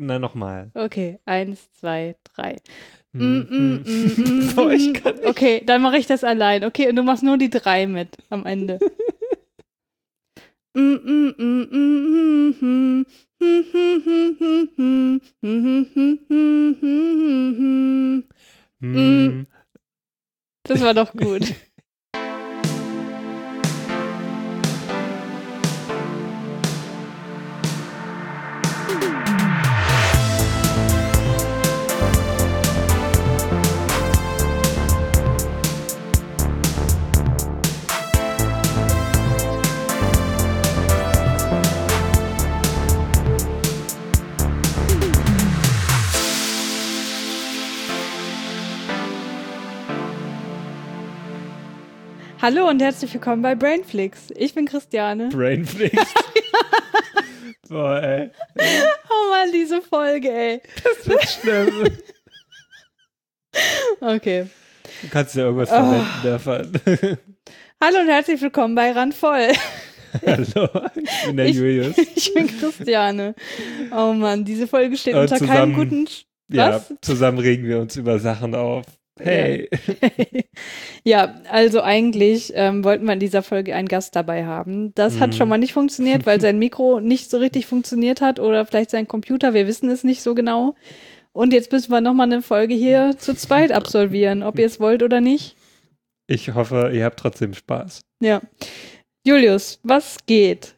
Na, nochmal. Okay, 1, 2, 3. So, ich kann nicht. Okay, dann mache ich das allein. Okay, und du machst nur die 3 mit am Ende. Das war doch gut. Hallo und herzlich willkommen bei Brainflix. Ich bin Christiane. Brainflix. Boah, ey. Oh Mann, diese Folge, ey. Das wird schlimm. Okay. Du kannst ja irgendwas verwenden davon. Hallo und herzlich willkommen bei Randvoll. Hallo, ich bin der Julius. Ich bin Christiane. Oh Mann, diese Folge steht unter keinem guten... Was? Ja, zusammen regen wir uns über Sachen auf. Hey. Ja, also eigentlich wollten wir in dieser Folge einen Gast dabei haben. Das hat schon mal nicht funktioniert, weil sein Mikro nicht so richtig funktioniert hat oder vielleicht sein Computer, wir wissen es nicht so genau. Und jetzt müssen wir nochmal eine Folge hier zu zweit absolvieren, ob ihr es wollt oder nicht. Ich hoffe, ihr habt trotzdem Spaß. Ja. Julius, was geht?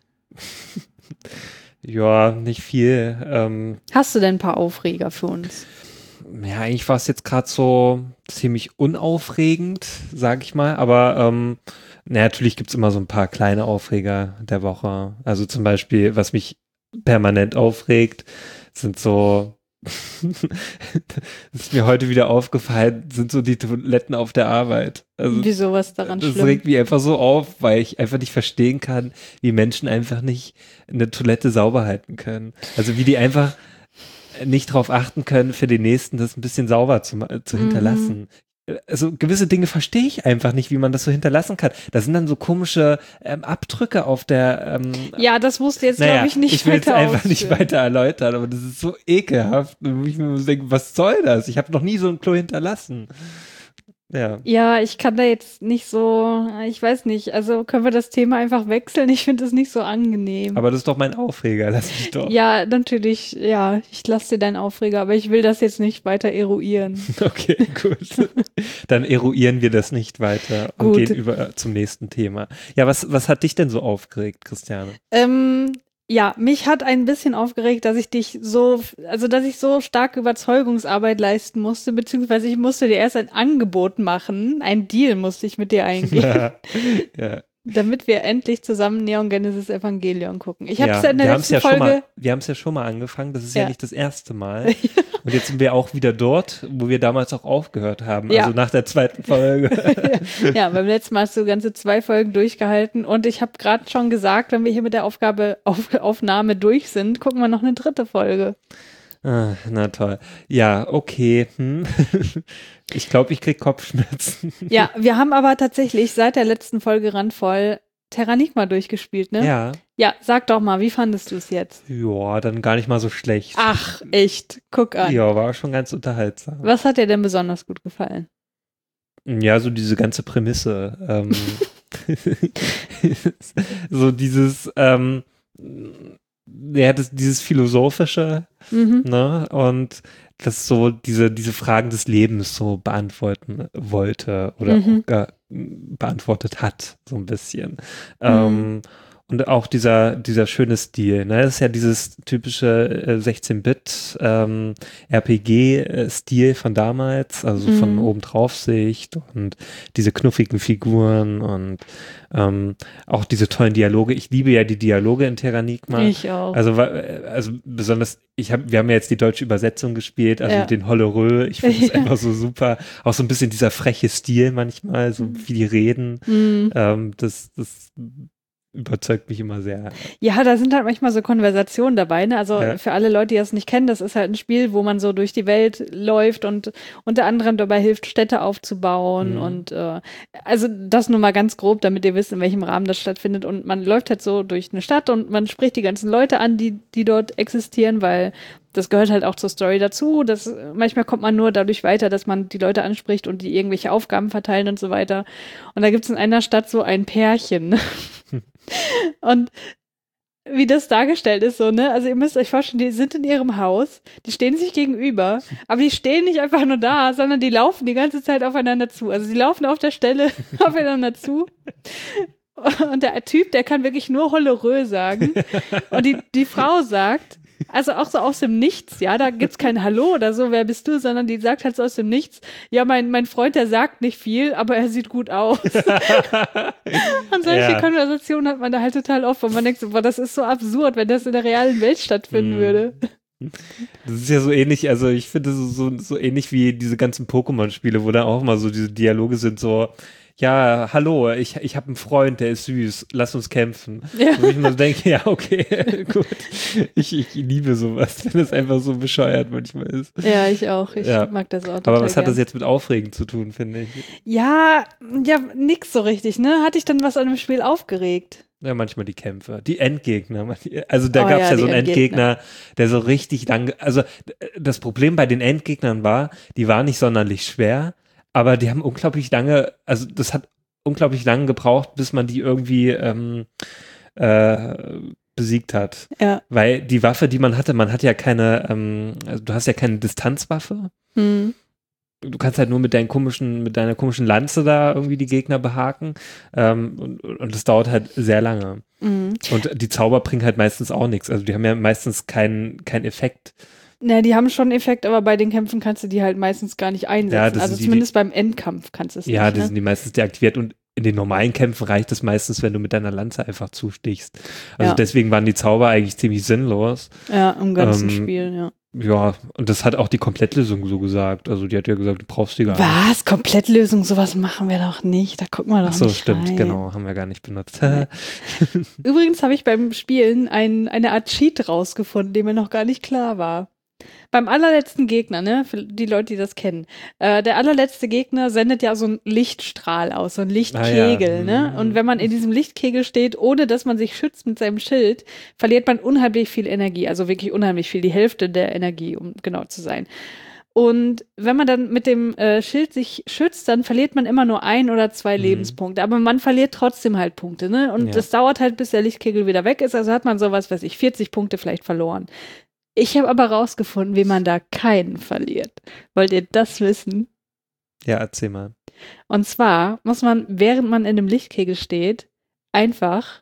Ja, nicht viel. Hast du denn ein paar Aufreger für uns? Ja, eigentlich war es jetzt gerade so ziemlich unaufregend, sag ich mal, aber natürlich gibt's immer so ein paar kleine Aufreger der Woche. Also zum Beispiel, was mich permanent aufregt, sind so, das ist mir heute wieder aufgefallen, sind so die Toiletten auf der Arbeit. Also, wieso, was daran schlimm? Das regt mich einfach so auf, weil ich einfach nicht verstehen kann, wie Menschen einfach nicht eine Toilette sauber halten können. Also wie die einfach nicht drauf achten können, für den Nächsten das ein bisschen sauber zu hinterlassen. Also gewisse Dinge verstehe ich einfach nicht, wie man das so hinterlassen kann. Da sind dann so komische Abdrücke auf der ja, das musst du jetzt, glaube ich, nicht ich will weiter jetzt einfach nicht weiter erläutern, aber das ist so ekelhaft. Und ich mir denke, was soll das? Ich habe noch nie so ein Klo hinterlassen. Ja, ich kann da jetzt nicht so, ich weiß nicht, also können wir das Thema einfach wechseln? Ich finde das nicht so angenehm. Aber das ist doch mein Aufreger, lass mich doch. Ja, natürlich, ja, ich lasse dir deinen Aufreger, aber ich will das jetzt nicht weiter eruieren. Okay, gut. Dann eruieren wir das nicht weiter und gehen über zum nächsten Thema. Ja, was hat dich denn so aufgeregt, Christiane? Ja, mich hat ein bisschen aufgeregt, dass ich so stark Überzeugungsarbeit leisten musste, beziehungsweise ich musste dir erst ein Angebot machen, ein Deal musste ich mit dir eingehen, ja. Damit wir endlich zusammen Neon Genesis Evangelion gucken. Ich habe es ja in der letzten Folge... Wir haben es ja schon mal angefangen, das ist ja nicht das erste Mal. Und jetzt sind wir auch wieder dort, wo wir damals auch aufgehört haben, also nach der zweiten Folge. Ja, beim letzten Mal hast du ganze 2 Folgen durchgehalten und ich habe gerade schon gesagt, wenn wir hier mit der Aufnahme durch sind, gucken wir noch eine 3. Folge. Ah, na toll. Ja, okay. Ich glaube, ich krieg Kopfschmerzen. Ja, wir haben aber tatsächlich seit der letzten Folge Randvoll Terranigma durchgespielt, ne? Ja. Ja, sag doch mal, wie fandest du es jetzt? Ja, dann gar nicht mal so schlecht. Ach, echt? Guck an. Ja, war schon ganz unterhaltsam. Was hat dir denn besonders gut gefallen? Ja, so diese ganze Prämisse. So dieses, dieses Philosophische, ne? Und das so diese Fragen des Lebens so beantworten wollte oder auch gar beantwortet hat, so ein bisschen. Und auch dieser schöne Stil, ne? Das ist ja dieses typische 16-Bit RPG-Stil von damals, also von Obendrauf-Sicht und diese knuffigen Figuren und auch diese tollen Dialoge. Ich liebe ja die Dialoge in Terranigma. Ich auch. Also besonders, wir haben ja jetzt die deutsche Übersetzung gespielt, also den Hollerö. Ich finde es einfach so super. Auch so ein bisschen dieser freche Stil manchmal, so wie die reden. Das überzeugt mich immer sehr. Ja, da sind halt manchmal so Konversationen dabei, ne? Also Ja. für alle Leute, die das nicht kennen, das ist halt ein Spiel, wo man so durch die Welt läuft und unter anderem dabei hilft, Städte aufzubauen und also das nur mal ganz grob, damit ihr wisst, in welchem Rahmen das stattfindet und man läuft halt so durch eine Stadt und man spricht die ganzen Leute an, die dort existieren, weil das gehört halt auch zur Story dazu. Manchmal kommt man nur dadurch weiter, dass man die Leute anspricht und die irgendwelche Aufgaben verteilen und so weiter. Und da gibt es in einer Stadt so ein Pärchen. Und wie das dargestellt ist, so, ne? Also ihr müsst euch vorstellen, die sind in ihrem Haus, die stehen sich gegenüber, aber die stehen nicht einfach nur da, sondern die laufen die ganze Zeit aufeinander zu. Also sie laufen auf der Stelle aufeinander zu. Und der Typ, der kann wirklich nur Hollerö sagen. Und die Frau sagt, also auch so aus dem Nichts, ja, da gibt's kein Hallo oder so, wer bist du, sondern die sagt halt so aus dem Nichts, ja, mein Freund, der sagt nicht viel, aber er sieht gut aus. Und solche Konversationen hat man da halt total oft, wo man denkt so, boah, das ist so absurd, wenn das in der realen Welt stattfinden würde. Das ist ja so ähnlich, also ich finde so ähnlich wie diese ganzen Pokémon-Spiele, wo da auch mal so diese Dialoge sind, so, ja, hallo, ich habe einen Freund, der ist süß, lass uns kämpfen. Ja. Wo ich mir so denke, ja, okay, gut. Ich liebe sowas, wenn es einfach so bescheuert manchmal ist. Ja, ich auch. Ich mag das auch total Aber was hat das gern. jetzt mit Aufregen zu tun, finde ich? Ja, nix so richtig, ne? Hatte ich dann was an dem Spiel aufgeregt? Ja, manchmal die Kämpfe, die Endgegner. Also da gab es ja, so die einen Endgegner, der so richtig lang, also das Problem bei den Endgegnern war, die waren nicht sonderlich schwer, aber die haben unglaublich lange, also das hat unglaublich lange gebraucht, bis man die irgendwie besiegt hat. Ja. Weil die Waffe, die man hat ja keine, also du hast ja keine Distanzwaffe. Du kannst halt nur mit deiner komischen Lanze da irgendwie die Gegner behaken. Und das dauert halt sehr lange. Und die Zauber bringen halt meistens auch nichts. Also die haben ja meistens keinen Effekt. Na, die haben schon einen Effekt, aber bei den Kämpfen kannst du die halt meistens gar nicht einsetzen. Ja, also zumindest beim Endkampf kannst du es nicht. Ja, die ne? sind die meistens deaktiviert und in den normalen Kämpfen reicht es meistens, wenn du mit deiner Lanze einfach zustichst. Also deswegen waren die Zauber eigentlich ziemlich sinnlos. Ja, im ganzen Spiel, ja. Ja, und das hat auch die Komplettlösung so gesagt. Also die hat ja gesagt, du brauchst die gar nicht. Was? Komplettlösung? Sowas machen wir doch nicht. Da gucken wir doch Ach so, nicht stimmt, rein. genau, haben wir gar nicht benutzt. Übrigens habe ich beim Spielen eine Art Cheat rausgefunden, der mir noch gar nicht klar war. Beim allerletzten Gegner, ne, für die Leute, die das kennen, der allerletzte Gegner sendet ja so einen Lichtstrahl aus, so einen Lichtkegel, ne? Und wenn man in diesem Lichtkegel steht, ohne dass man sich schützt mit seinem Schild, verliert man unheimlich viel Energie, also wirklich unheimlich viel, die Hälfte der Energie, um genau zu sein. Und wenn man dann mit dem Schild sich schützt, dann verliert man immer nur 1 oder 2 Lebenspunkte. Aber man verliert trotzdem halt Punkte, ne? Und das dauert halt, bis der Lichtkegel wieder weg ist. Also hat man sowas, weiß ich, 40 Punkte vielleicht verloren. Ich habe aber rausgefunden, wie man da keinen verliert. Wollt ihr das wissen? Ja, erzähl mal. Und zwar muss man, während man in dem Lichtkegel steht, einfach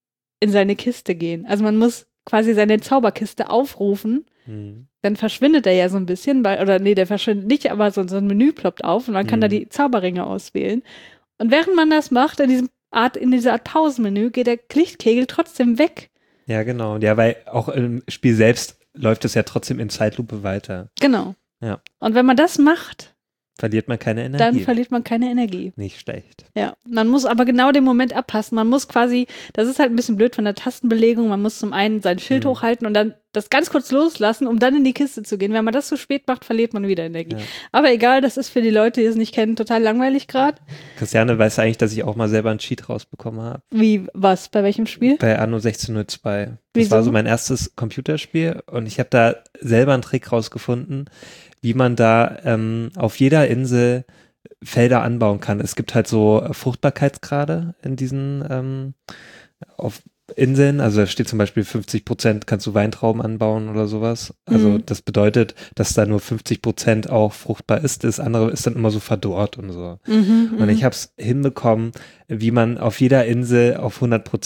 in seine Kiste gehen. Also man muss quasi seine Zauberkiste aufrufen. Dann verschwindet er ja so ein bisschen, der verschwindet nicht, aber so ein Menü ploppt auf und man kann da die Zauberringe auswählen. Und während man das macht, in dieser Art Pausenmenü, geht der Lichtkegel trotzdem weg. Ja, genau. Ja, weil auch im Spiel selbst läuft es ja trotzdem in Zeitlupe weiter. Genau. Ja. Und wenn man das macht, verliert man keine Energie. Dann verliert man keine Energie. Nicht schlecht. Ja, man muss aber genau den Moment abpassen. Man muss quasi, das ist halt ein bisschen blöd von der Tastenbelegung, man muss zum einen sein Schild hochhalten und dann das ganz kurz loslassen, um dann in die Kiste zu gehen. Wenn man das zu spät macht, verliert man wieder Energie. Ja. Aber egal, das ist für die Leute, die es nicht kennen, total langweilig gerade. Christiane weiß eigentlich, dass ich auch mal selber einen Cheat rausbekommen habe. Wie, was? Bei welchem Spiel? Bei Anno 1602. Das Wieso? war so mein erstes Computerspiel und ich habe da selber einen Trick rausgefunden, wie man da auf jeder Insel Felder anbauen kann. Es gibt halt so Fruchtbarkeitsgrade in diesen auf Inseln, also da steht zum Beispiel 50% kannst du Weintrauben anbauen oder sowas. Also das bedeutet, dass da nur 50% auch fruchtbar ist. Das andere ist dann immer so verdorrt und so. Und ich habe es hinbekommen, wie man auf jeder Insel auf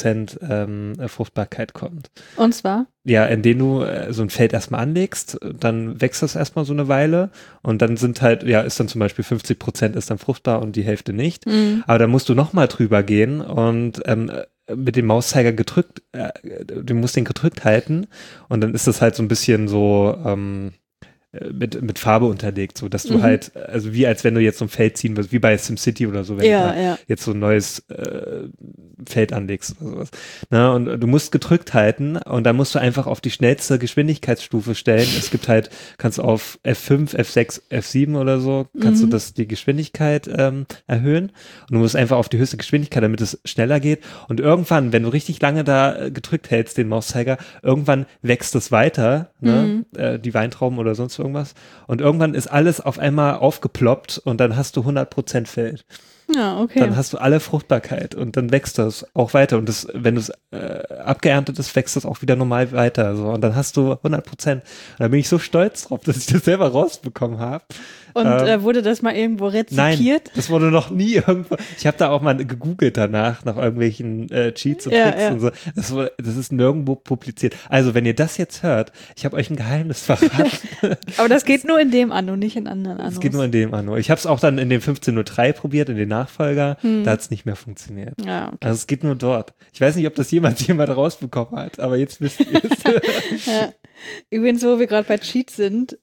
100% Fruchtbarkeit kommt. Und zwar? Ja, indem du so ein Feld erstmal anlegst, dann wächst das erstmal so eine Weile und dann sind halt, ja, ist dann zum Beispiel 50% ist dann fruchtbar und die Hälfte nicht. Aber dann musst du nochmal drüber gehen und mit dem Mauszeiger gedrückt, du musst den gedrückt halten und dann ist das halt so ein bisschen so, mit Farbe unterlegt, so dass du halt, also wie als wenn du jetzt so ein Feld ziehen würdest, wie bei SimCity oder so, wenn du jetzt so ein neues Feld anlegst oder sowas. Na, und du musst gedrückt halten und dann musst du einfach auf die schnellste Geschwindigkeitsstufe stellen. Es gibt halt, kannst du auf F5, F6, F7 oder so, kannst du die Geschwindigkeit erhöhen und du musst einfach auf die höchste Geschwindigkeit, damit es schneller geht. Und irgendwann, wenn du richtig lange da gedrückt hältst, den Mauszeiger, irgendwann wächst es weiter, ne? Die Weintrauben oder sonst irgendwas. Und irgendwann ist alles auf einmal aufgeploppt und dann hast du 100% Feld. Ja, okay. Dann hast du alle Fruchtbarkeit und dann wächst das auch weiter. Und das, wenn es abgeerntet ist, wächst das auch wieder normal weiter. So. Und dann hast du 100%. Und da bin ich so stolz drauf, dass ich das selber rausbekommen habe. Und wurde das mal irgendwo rezipiert? Nein, das wurde noch nie irgendwo. Ich habe da auch mal gegoogelt danach, nach irgendwelchen Cheats und Tricks und so. Das ist nirgendwo publiziert. Also, wenn ihr das jetzt hört, ich habe euch ein Geheimnis verraten. Aber das geht nur in dem Anno, nicht in anderen Annos. Das geht nur in dem Anno. Ich habe es auch dann in dem 1503 probiert, in den Nachfolger. Da hat es nicht mehr funktioniert. Ja, okay. Also, es geht nur dort. Ich weiß nicht, ob das jemand rausbekommen hat, aber jetzt wisst ihr es. Ja. Übrigens, wo wir gerade bei Cheats sind,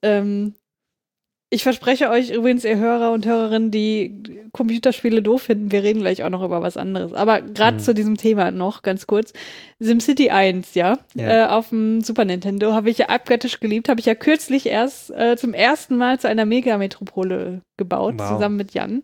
ich verspreche euch übrigens, ihr Hörer und Hörerinnen, die Computerspiele doof finden, wir reden gleich auch noch über was anderes. Aber gerade zu diesem Thema noch ganz kurz. SimCity 1, auf dem Super Nintendo habe ich ja abgöttisch geliebt, habe ich ja kürzlich erst zum ersten Mal zu einer Megametropole gebaut, zusammen mit Jan.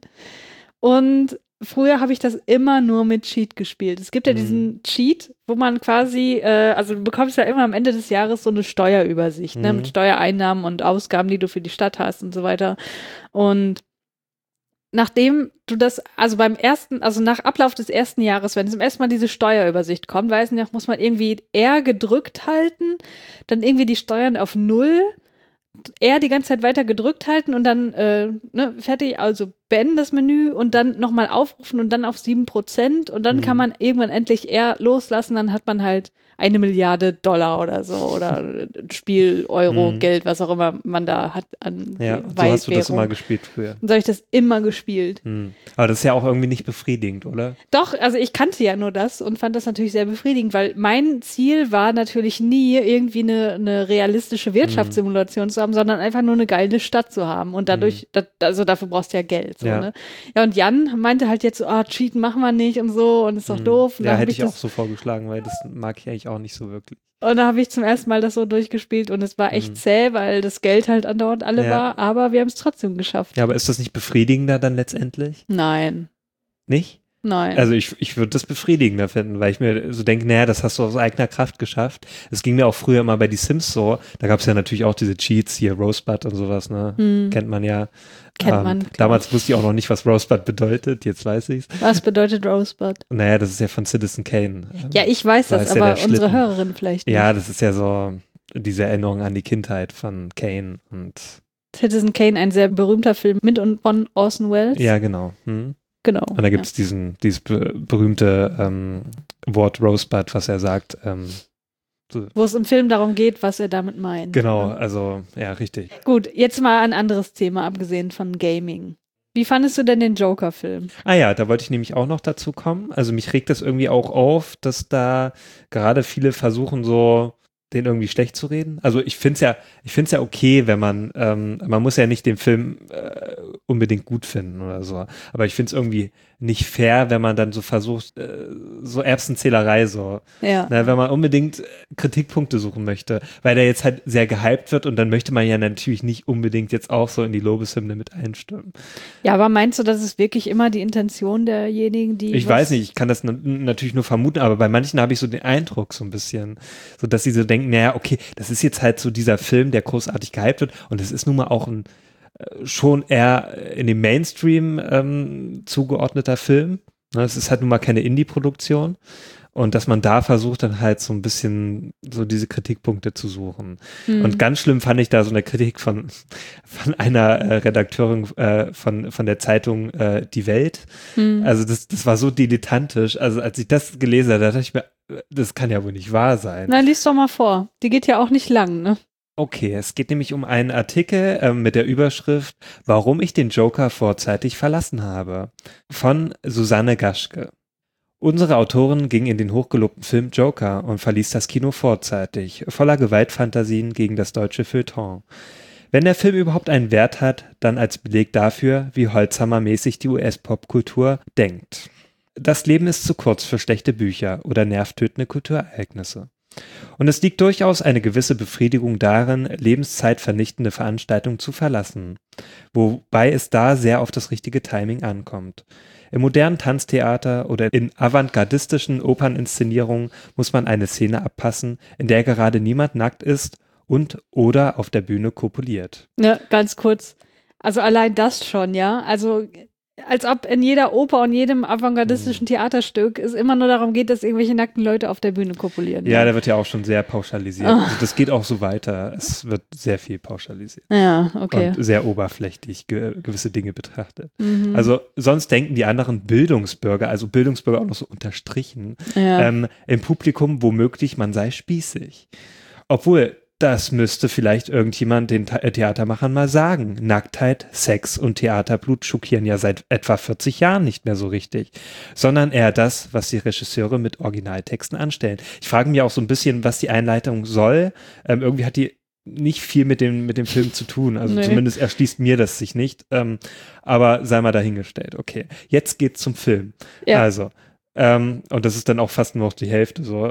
Und früher habe ich das immer nur mit Cheat gespielt. Es gibt ja diesen Cheat, wo man quasi, also du bekommst ja immer am Ende des Jahres so eine Steuerübersicht, ne, mit Steuereinnahmen und Ausgaben, die du für die Stadt hast und so weiter. Und nachdem du das, also nach Ablauf des ersten Jahres, wenn zum ersten Mal diese Steuerübersicht kommt, muss man irgendwie R gedrückt halten, dann irgendwie die Steuern auf 0, R die ganze Zeit weiter gedrückt halten und dann fertig, also beenden das Menü und dann nochmal aufrufen und dann auf 7% und dann kann man irgendwann endlich R loslassen, dann hat man halt 1 Milliarde $1 oder so oder Spiel, Euro, Geld, was auch immer man da hat an so hast du das immer gespielt früher. Und so habe ich das immer gespielt. Aber das ist ja auch irgendwie nicht befriedigend, oder? Doch, also ich kannte ja nur das und fand das natürlich sehr befriedigend, weil mein Ziel war natürlich nie irgendwie eine realistische Wirtschaftssimulation zu haben, sondern einfach nur eine geile Stadt zu haben und dadurch, also dafür brauchst du ja Geld. So, ne? Ja, und Jan meinte halt jetzt so, Cheaten machen wir nicht und so und ist doch doof. Und ja, hätte ich auch so vorgeschlagen, weil das mag ich eigentlich auch nicht so wirklich. Und da habe ich zum ersten Mal das so durchgespielt und es war echt zäh, weil das Geld halt andauernd alle war, aber wir haben es trotzdem geschafft. Ja, aber ist das nicht befriedigender dann letztendlich? Nein. Nicht? Nein. Also ich würde das befriedigender finden, weil ich mir so denke, naja, das hast du aus eigener Kraft geschafft. Es ging mir auch früher immer bei die Sims so, da gab es ja natürlich auch diese Cheats hier, Rosebud und sowas, ne? Kennt man ja. Kennt man. Damals wusste ich auch noch nicht, was Rosebud bedeutet, jetzt weiß ich's. Was bedeutet Rosebud? Naja, das ist ja von Citizen Kane. Ja, ich weiß das, aber unsere Hörerin vielleicht nicht. Ja, das ist ja so diese Erinnerung an die Kindheit von Kane und Citizen Kane, ein sehr berühmter Film mit und von Orson Welles. Ja, genau. Genau. Und da gibt es dieses berühmte Wort Rosebud, was er sagt. Wo es im Film darum geht, was er damit meint. Genau, also ja, richtig. Gut, jetzt mal ein anderes Thema, abgesehen von Gaming. Wie fandest du denn den Joker-Film? Ah ja, da wollte ich nämlich auch noch dazu kommen. Also mich regt das irgendwie auch auf, dass da gerade viele versuchen so den irgendwie schlecht zu reden. Also ich find's ja okay, wenn man muss ja nicht den Film unbedingt gut finden oder so. Aber ich find's irgendwie nicht fair, wenn man dann so versucht, so Erbsenzählerei so. Ja. Na, wenn man unbedingt Kritikpunkte suchen möchte, weil der jetzt halt sehr gehypt wird und dann möchte man ja natürlich nicht unbedingt jetzt auch so in die Lobeshymne mit einstimmen. Ja, aber meinst du, das ist wirklich immer die Intention derjenigen, die... Ich weiß nicht, ich kann das natürlich nur vermuten, aber bei manchen habe ich so den Eindruck so ein bisschen, so dass sie so denken, naja, okay, das ist jetzt halt so dieser Film, der großartig gehypt wird und es ist nun mal auch ein schon eher in dem Mainstream zugeordneter Film. Es ist halt nun mal keine Indie-Produktion. Und dass man da versucht, dann halt so ein bisschen so diese Kritikpunkte zu suchen. Und ganz schlimm fand ich da so eine Kritik von einer Redakteurin von der Zeitung Die Welt. Also das war so dilettantisch. Also als ich das gelesen habe, da dachte ich mir, das kann ja wohl nicht wahr sein. Na, lies doch mal vor. Die geht ja auch nicht lang, ne? Okay, es geht nämlich um einen Artikel mit der Überschrift Warum ich den Joker vorzeitig verlassen habe von Susanne Gaschke. Unsere Autorin ging in den hochgelobten Film Joker und verließ das Kino vorzeitig, voller Gewaltfantasien gegen das deutsche Feuilleton. Wenn der Film überhaupt einen Wert hat, dann als Beleg dafür, wie Holzhammer-mäßig die US-Popkultur denkt. Das Leben ist zu kurz für schlechte Bücher oder nervtötende Kulturereignisse. Und es liegt durchaus eine gewisse Befriedigung darin, lebenszeitvernichtende Veranstaltungen zu verlassen, wobei es da sehr auf das richtige Timing ankommt. Im modernen Tanztheater oder in avantgardistischen Operninszenierungen muss man eine Szene abpassen, in der gerade niemand nackt ist und oder auf der Bühne kopuliert. Ja, ganz kurz. Also allein das schon, ja. Also als ob in jeder Oper und jedem avantgardistischen Theaterstück es immer nur darum geht, dass irgendwelche nackten Leute auf der Bühne kopulieren. Ja, da wird ja auch schon sehr pauschalisiert. Also das geht auch so weiter. Es wird sehr viel pauschalisiert. Ja, okay. Und sehr oberflächlich gewisse Dinge betrachtet. Also sonst denken die anderen Bildungsbürger, also Bildungsbürger auch noch so unterstrichen, im Publikum womöglich, man sei spießig. Obwohl, das müsste vielleicht irgendjemand den Theatermachern mal sagen. Nacktheit, Sex und Theaterblut schockieren ja seit etwa 40 Jahren nicht mehr so richtig, sondern eher das, was die Regisseure mit Originaltexten anstellen. Ich frage mich auch so ein bisschen, was die Einleitung soll. Irgendwie hat die nicht viel mit dem Film zu tun. Also zumindest erschließt mir das sich nicht. Aber sei mal dahingestellt. Okay, jetzt geht's zum Film. Ja. Also, und das ist dann auch fast nur noch die Hälfte so.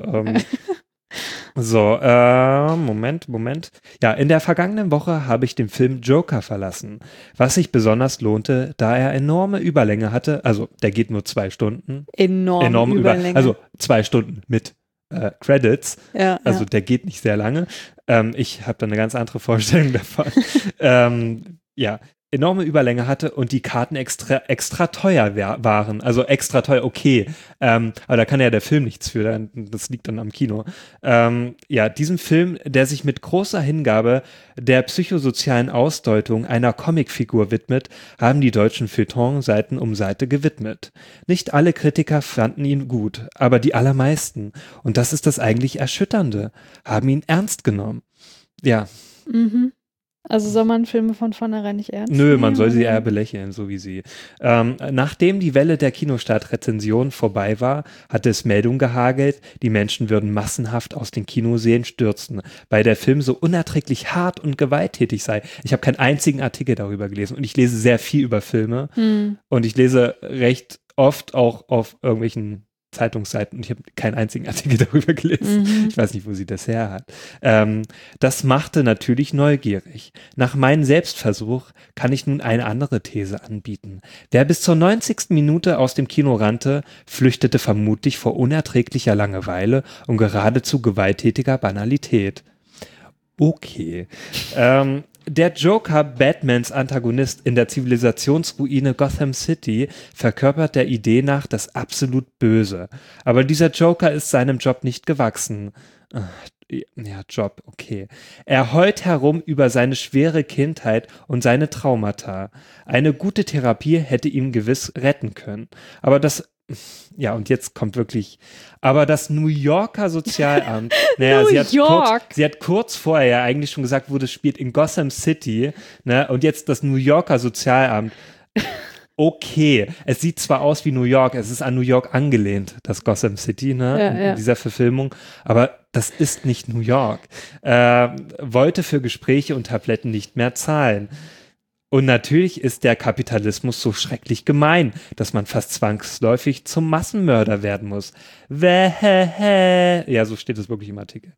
Moment. Ja, in der vergangenen Woche habe ich den Film Joker verlassen, was sich besonders lohnte, da er enorme Überlänge hatte. Also, der geht nur 2 Stunden. Enorme Überlänge. Also 2 Stunden mit Credits. Ja, also, der geht nicht sehr lange. Ich habe da eine ganz andere Vorstellung davon. Ja, enorme Überlänge hatte und die Karten extra teuer waren. Also extra teuer, okay. Aber da kann ja der Film nichts für, das liegt dann am Kino. Ja, diesen Film, der sich mit großer Hingabe der psychosozialen Ausdeutung einer Comicfigur widmet, haben die deutschen Feuilleton Seiten um Seite gewidmet. Nicht alle Kritiker fanden ihn gut, aber die allermeisten, und das ist das eigentlich Erschütternde, haben ihn ernst genommen. Ja. Also soll man Filme von vornherein nicht ernst nehmen? Nö, man soll sie eher belächeln, so wie sie. Nachdem die Welle der Kinostart-Rezension vorbei war, hatte es Meldungen gehagelt, die Menschen würden massenhaft aus den Kinosälen stürzen, weil der Film so unerträglich hart und gewalttätig sei. Ich habe keinen einzigen Artikel darüber gelesen und ich lese sehr viel über Filme und ich lese recht oft auch auf irgendwelchen Zeitungsseiten und ich habe keinen einzigen Artikel darüber gelesen. Ich weiß nicht, wo sie das her hat. Das machte natürlich neugierig. Nach meinem Selbstversuch kann ich nun eine andere These anbieten. Wer bis zur 90. Minute aus dem Kino rannte, flüchtete vermutlich vor unerträglicher Langeweile und geradezu gewalttätiger Banalität. Okay. Der Joker, Batmans Antagonist in der Zivilisationsruine Gotham City, verkörpert der Idee nach das absolut Böse. Aber dieser Joker ist seinem Job nicht gewachsen. Ja, Job, okay. Er heult herum über seine schwere Kindheit und seine Traumata. Eine gute Therapie hätte ihn gewiss retten können. Aber das ja, und jetzt kommt wirklich, aber das New Yorker Sozialamt, naja, sie hat kurz vorher ja eigentlich schon gesagt, wo das spielt, in Gotham City, ne, und jetzt das New Yorker Sozialamt. Okay, es sieht zwar aus wie New York, es ist an New York angelehnt, das Gotham City, ne, in dieser Verfilmung, aber das ist nicht New York. Wollte für Gespräche und Tabletten nicht mehr zahlen. Und natürlich ist der Kapitalismus so schrecklich gemein, dass man fast zwangsläufig zum Massenmörder werden muss. Ja, so steht es wirklich im Artikel.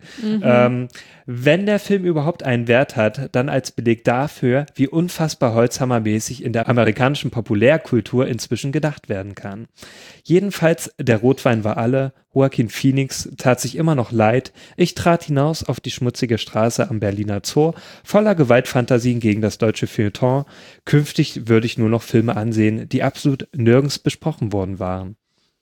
Wenn der Film überhaupt einen Wert hat, dann als Beleg dafür, wie unfassbar Holzhammermäßig in der amerikanischen Populärkultur inzwischen gedacht werden kann. Jedenfalls, der Rotwein war alle, Joaquin Phoenix tat sich immer noch leid, ich trat hinaus auf die schmutzige Straße am Berliner Zoo, voller Gewaltfantasien gegen das deutsche Feuilleton. Künftig würde ich nur noch Filme ansehen, die absolut nirgends besprochen worden waren.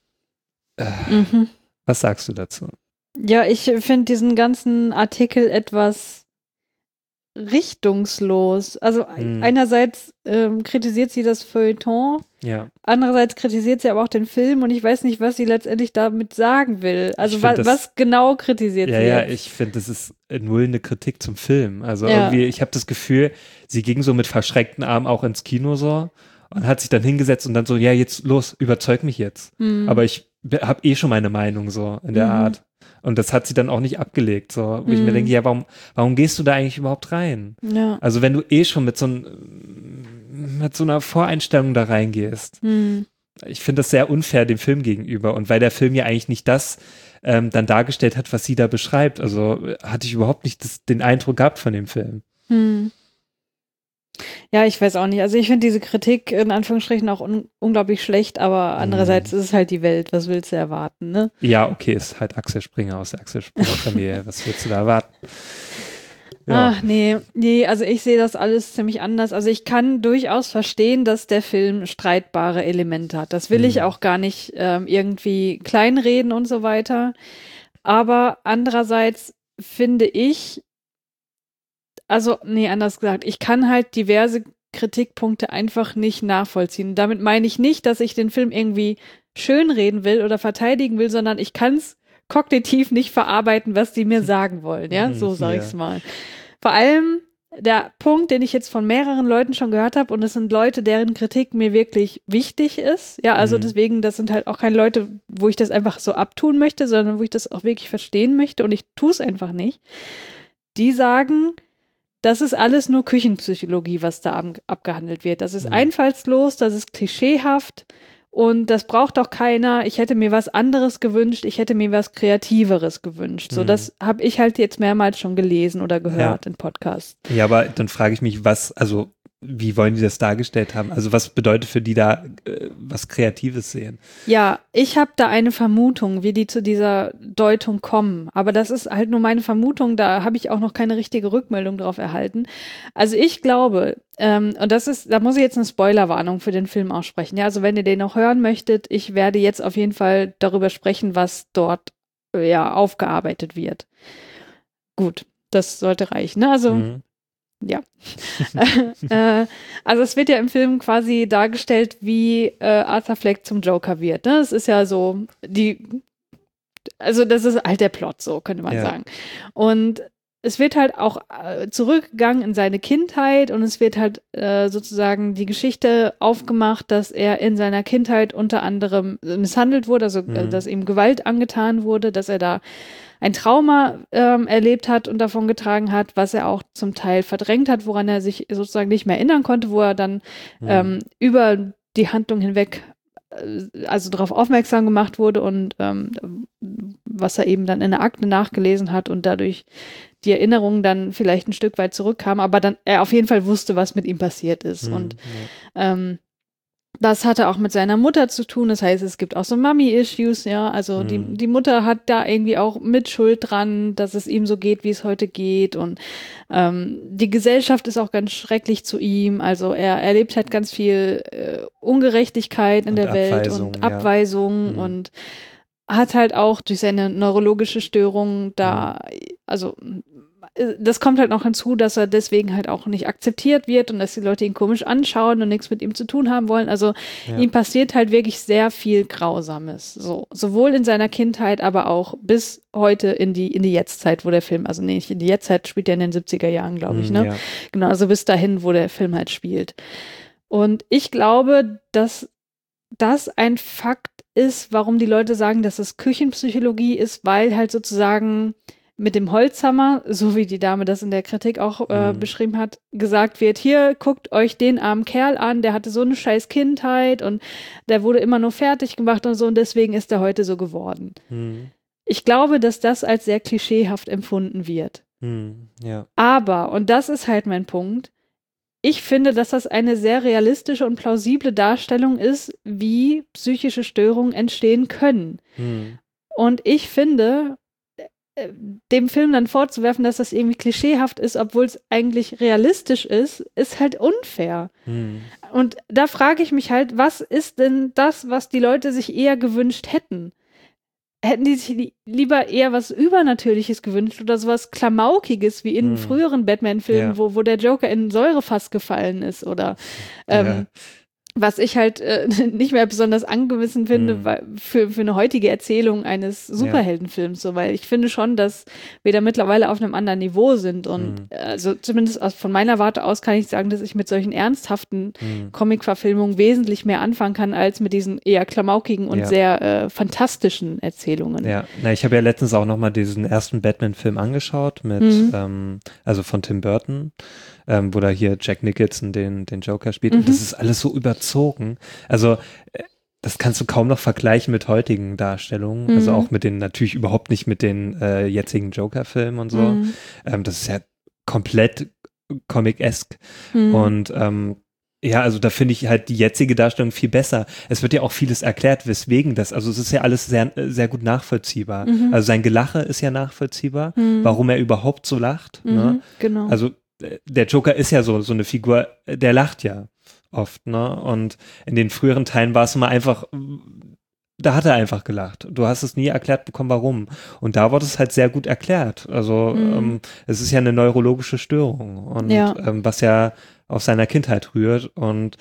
Was sagst du dazu? Ja, ich finde diesen ganzen Artikel etwas richtungslos. Also einerseits kritisiert sie das Feuilleton, andererseits kritisiert sie aber auch den Film und ich weiß nicht, was sie letztendlich damit sagen will. Also was genau kritisiert sie? Ja, ich finde, das ist null eine Kritik zum Film. Also irgendwie, ich habe das Gefühl, sie ging so mit verschränkten Armen auch ins Kino so und hat sich dann hingesetzt und dann so, ja, jetzt los, überzeug mich jetzt. Aber ich habe schon meine Meinung so in der Art. Und das hat sie dann auch nicht abgelegt, so, wo ich mir denke, ja, warum gehst du da eigentlich überhaupt rein? Ja. Also wenn du schon mit so einer Voreinstellung da reingehst. Ich finde das sehr unfair dem Film gegenüber. Und weil der Film ja eigentlich nicht das dann dargestellt hat, was sie da beschreibt. Also hatte ich überhaupt nicht den Eindruck gehabt von dem Film. Ja, ich weiß auch nicht. Also ich finde diese Kritik in Anführungsstrichen auch unglaublich schlecht, aber andererseits ist es halt die Welt. Was willst du erwarten, ne? Ja, okay, ist halt Axel Springer aus der Axel Springer-Familie. Was willst du da erwarten? Ja. Ach, nee, also ich sehe das alles ziemlich anders. Also ich kann durchaus verstehen, dass der Film streitbare Elemente hat. Das will ich auch gar nicht irgendwie kleinreden und so weiter. Aber andererseits finde ich, anders gesagt, ich kann halt diverse Kritikpunkte einfach nicht nachvollziehen. Damit meine ich nicht, dass ich den Film irgendwie schönreden will oder verteidigen will, sondern ich kann es kognitiv nicht verarbeiten, was die mir sagen wollen, ja, so sage ich es mal. Vor allem der Punkt, den ich jetzt von mehreren Leuten schon gehört habe, und es sind Leute, deren Kritik mir wirklich wichtig ist, ja, also deswegen, das sind halt auch keine Leute, wo ich das einfach so abtun möchte, sondern wo ich das auch wirklich verstehen möchte und ich tue es einfach nicht. Die sagen, das ist alles nur Küchenpsychologie, was da abgehandelt wird. Das ist einfallslos, das ist klischeehaft und das braucht auch keiner. Ich hätte mir was anderes gewünscht, ich hätte mir was Kreativeres gewünscht. So, das habe ich halt jetzt mehrmals schon gelesen oder gehört in Podcasts. Ja, aber dann frage ich mich, wie wollen die das dargestellt haben? Also was bedeutet für die da was Kreatives sehen? Ja, ich habe da eine Vermutung, wie die zu dieser Deutung kommen. Aber das ist halt nur meine Vermutung, da habe ich auch noch keine richtige Rückmeldung drauf erhalten. Also ich glaube, und da muss ich jetzt eine Spoilerwarnung für den Film aussprechen. Ja, also wenn ihr den noch hören möchtet, ich werde jetzt auf jeden Fall darüber sprechen, was dort aufgearbeitet wird. Gut, das sollte reichen, ne? Also ja. Also es wird ja im Film quasi dargestellt, wie Arthur Fleck zum Joker wird. Ne? Das ist ja so also das ist halt der Plot, so könnte man sagen. Und es wird halt auch zurückgegangen in seine Kindheit und es wird halt sozusagen die Geschichte aufgemacht, dass er in seiner Kindheit unter anderem misshandelt wurde, also dass ihm Gewalt angetan wurde, dass er da ein Trauma erlebt hat und davon getragen hat, was er auch zum Teil verdrängt hat, woran er sich sozusagen nicht mehr erinnern konnte, wo er dann über die Handlung hinweg also darauf aufmerksam gemacht wurde und was er eben dann in der Akte nachgelesen hat und dadurch die Erinnerungen dann vielleicht ein Stück weit zurückkamen, aber dann er auf jeden Fall wusste, was mit ihm passiert ist. Und das hatte auch mit seiner Mutter zu tun. Das heißt, es gibt auch so Mommy-Issues, ja. Also die Mutter hat da irgendwie auch Mitschuld dran, dass es ihm so geht, wie es heute geht. Und die Gesellschaft ist auch ganz schrecklich zu ihm. Also er erlebt halt ganz viel Ungerechtigkeit in der Welt und Abweisung und hat halt auch durch seine neurologische Störung da, also das kommt halt noch hinzu, dass er deswegen halt auch nicht akzeptiert wird und dass die Leute ihn komisch anschauen und nichts mit ihm zu tun haben wollen. Also ihm passiert halt wirklich sehr viel Grausames. So, sowohl in seiner Kindheit, aber auch bis heute in die Jetztzeit, wo der Film, also nicht in die Jetztzeit, spielt er in den 70er Jahren, glaube ich, ne? Ja. Genau, also bis dahin, wo der Film halt spielt. Und ich glaube, dass das ein Fakt ist, warum die Leute sagen, dass es Küchenpsychologie ist, weil halt sozusagen mit dem Holzhammer, so wie die Dame das in der Kritik auch beschrieben hat, gesagt wird, hier, guckt euch den armen Kerl an, der hatte so eine scheiß Kindheit und der wurde immer nur fertig gemacht und so und deswegen ist er heute so geworden. Ich glaube, dass das als sehr klischeehaft empfunden wird. Ja. Aber, und das ist halt mein Punkt, ich finde, dass das eine sehr realistische und plausible Darstellung ist, wie psychische Störungen entstehen können. Und ich finde, dem Film dann vorzuwerfen, dass das irgendwie klischeehaft ist, obwohl es eigentlich realistisch ist halt unfair. Und da frage ich mich halt, was ist denn das, was die Leute sich eher gewünscht hätten? Hätten die sich lieber eher was Übernatürliches gewünscht oder sowas Klamaukiges wie in früheren Batman-Filmen, wo der Joker in ein Säurefass gefallen ist oder was ich halt nicht mehr besonders angemessen finde, weil für eine heutige Erzählung eines Superheldenfilms, so, weil ich finde schon, dass wir da mittlerweile auf einem anderen Niveau sind und also zumindest von meiner Warte aus kann ich sagen, dass ich mit solchen ernsthaften Comic-Verfilmungen wesentlich mehr anfangen kann, als mit diesen eher klamaukigen und sehr fantastischen Erzählungen. Ja, ich habe ja letztens auch nochmal diesen ersten Batman-Film angeschaut mit, also von Tim Burton, wo da hier Jack Nicholson den Joker spielt. Und das ist alles so überzogen. Also das kannst du kaum noch vergleichen mit heutigen Darstellungen. Also auch mit den, natürlich überhaupt nicht mit den jetzigen Joker-Filmen und so. Das ist ja komplett comic-esque. Und ja, also da finde ich halt die jetzige Darstellung viel besser. Es wird ja auch vieles erklärt, weswegen das, also es ist ja alles sehr, sehr gut nachvollziehbar. Also sein Gelache ist ja nachvollziehbar, warum er überhaupt so lacht. Ne? Genau. Also der Joker ist ja so eine Figur, der lacht ja oft, ne? Und in den früheren Teilen war es immer einfach, da hat er einfach gelacht. Du hast es nie erklärt bekommen, warum. Und da wurde es halt sehr gut erklärt. Also es ist ja eine neurologische Störung und was ja aus seiner Kindheit rührt und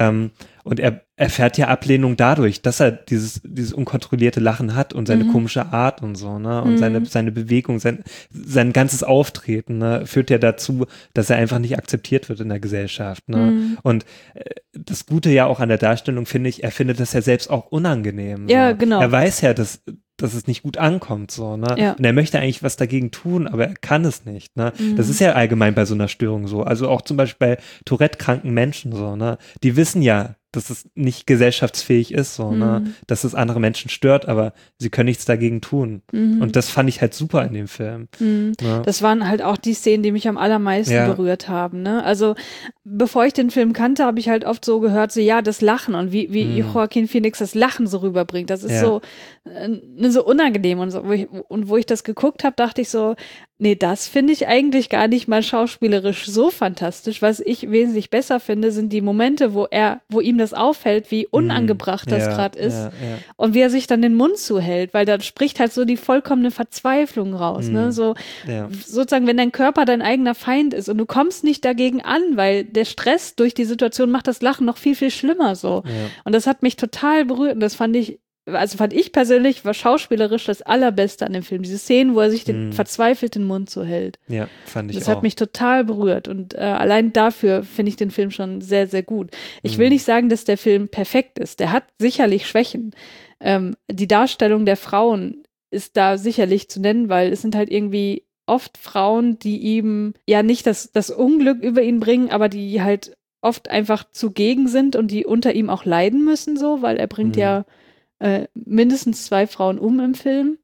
er erfährt ja Ablehnung dadurch, dass er dieses unkontrollierte Lachen hat und seine komische Art und so, ne? Und seine Bewegung, sein ganzes Auftreten, ne? Führt ja dazu, dass er einfach nicht akzeptiert wird in der Gesellschaft, ne? Und das Gute ja auch an der Darstellung finde ich, er findet das ja selbst auch unangenehm. Ja, so. genau. Er weiß ja, dass es nicht gut ankommt, so, ne? Ja. Und er möchte eigentlich was dagegen tun, aber er kann es nicht, ne? Das ist ja allgemein bei so einer Störung so. Also auch zum Beispiel bei Tourette-kranken Menschen, so, ne? Die wissen ja, dass es nicht gesellschaftsfähig ist, so, ne? Dass es andere Menschen stört, aber sie können nichts dagegen tun. Und das fand ich halt super in dem Film. Ne? Das waren halt auch die Szenen, die mich am allermeisten berührt haben, ne? Also, bevor ich den Film kannte, habe ich halt oft so gehört, so, ja, das Lachen und wie Joaquin Phoenix das Lachen so rüberbringt, das ist so unangenehm und so. Wo ich das geguckt habe, dachte ich so, nee, das finde ich eigentlich gar nicht mal schauspielerisch so fantastisch. Was ich wesentlich besser finde, sind die Momente, wo ihm das auffällt, wie unangebracht das gerade ist und wie er sich dann den Mund zuhält, weil da spricht halt so die vollkommene Verzweiflung raus, ne? So sozusagen, wenn dein Körper dein eigener Feind ist und du kommst nicht dagegen an, weil der Stress durch die Situation macht das Lachen noch viel, viel schlimmer so. Und das hat mich total berührt und das fand ich persönlich, war schauspielerisch das Allerbeste an dem Film. Diese Szenen, wo er sich den verzweifelten Mund so hält. Ja, fand ich auch. Das hat mich total berührt und allein dafür finde ich den Film schon sehr, sehr gut. Ich will nicht sagen, dass der Film perfekt ist. Der hat sicherlich Schwächen. Die Darstellung der Frauen ist da sicherlich zu nennen, weil es sind halt irgendwie oft Frauen, die ihm ja nicht das Unglück über ihn bringen, aber die halt oft einfach zugegen sind und die unter ihm auch leiden müssen so, weil er bringt ja mindestens 2 Frauen im Film.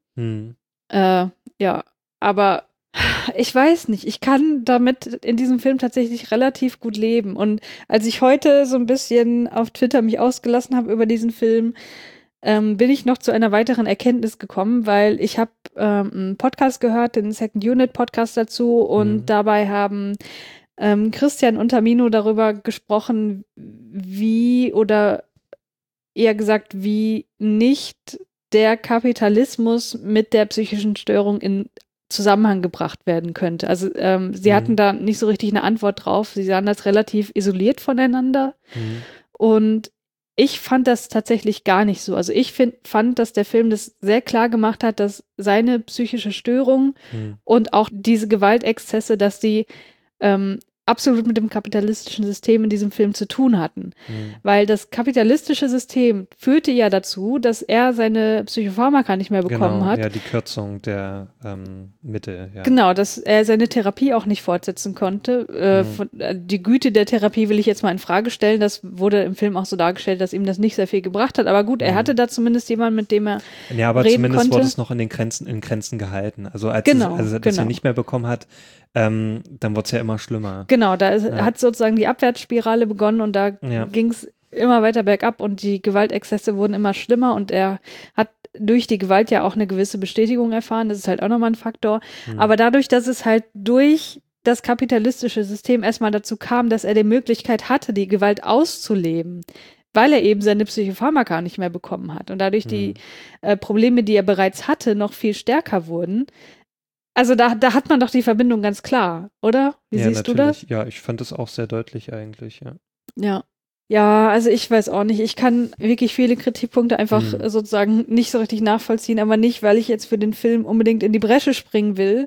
Ja, aber ich weiß nicht, ich kann damit in diesem Film tatsächlich relativ gut leben. Und als ich heute so ein bisschen auf Twitter mich ausgelassen habe über diesen Film, bin ich noch zu einer weiteren Erkenntnis gekommen, weil ich habe einen Podcast gehört, den Second Unit Podcast dazu und dabei haben Christian und Tamino darüber gesprochen, wie nicht der Kapitalismus mit der psychischen Störung in Zusammenhang gebracht werden könnte. Also sie hatten da nicht so richtig eine Antwort drauf. Sie sahen das relativ isoliert voneinander. Und ich fand das tatsächlich gar nicht so. Also ich fand, dass der Film das sehr klar gemacht hat, dass seine psychische Störung und auch diese Gewaltexzesse, dass die absolut mit dem kapitalistischen System in diesem Film zu tun hatten. Weil das kapitalistische System führte ja dazu, dass er seine Psychopharmaka nicht mehr bekommen hat. Ja, die Kürzung der Mittel. Ja. Genau, dass er seine Therapie auch nicht fortsetzen konnte. Die Güte der Therapie will ich jetzt mal in Frage stellen. Das wurde im Film auch so dargestellt, dass ihm das nicht sehr viel gebracht hat. Aber gut, er hatte da zumindest jemanden, mit dem er ja, aber reden zumindest konnte. wurde es noch in Grenzen gehalten. Also als er das ja nicht mehr bekommen hat, dann wurde es ja immer schlimmer. Genau, da hat sozusagen die Abwärtsspirale begonnen und da ging es immer weiter bergab und die Gewaltexzesse wurden immer schlimmer und er hat durch die Gewalt ja auch eine gewisse Bestätigung erfahren. Das ist halt auch nochmal ein Faktor. Aber dadurch, dass es halt durch das kapitalistische System erstmal dazu kam, dass er die Möglichkeit hatte, die Gewalt auszuleben, weil er eben seine Psychopharmaka nicht mehr bekommen hat und dadurch die Probleme, die er bereits hatte, noch viel stärker wurden. Also da hat man doch die Verbindung ganz klar, oder? Wie siehst du das? Ja, ich fand das auch sehr deutlich eigentlich, ja. Ja. Ja, also ich weiß auch nicht. Ich kann wirklich viele Kritikpunkte einfach sozusagen nicht so richtig nachvollziehen, aber nicht, weil ich jetzt für den Film unbedingt in die Bresche springen will,